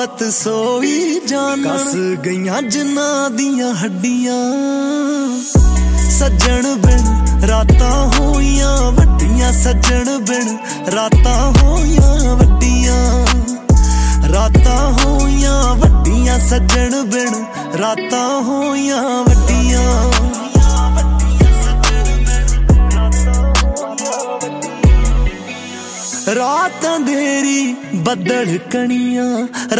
ਮੁਹੱਬਤ ਸੋਈ ਜਾਨ ਕਸ ਗਈਆਂ ਜਿਨ੍ਹਾਂ ਦੀਆਂ ਹੱਡੀਆਂ ਸੱਜਣ ਬਿਨ ਰਾਤਾਂ ਹੋਈਆਂ ਵੱਡੀਆਂ ਸੱਜਣ ਬਿਨ ਰਾਤਾਂ ਹੋਈਆਂ ਵੱਡੀਆਂ ਰਾਤਾਂ ਹੋਈਆਂ ਵੱਡੀਆਂ ਸੱਜਣ ਬਿਨ ਰਾਤਾਂ ਹੋਈਆਂ ਵੱਡੀਆਂ ਰਾਤ ਅੰਧੇਰੀ ਬੱਦਲ ਕਣੀਆਂ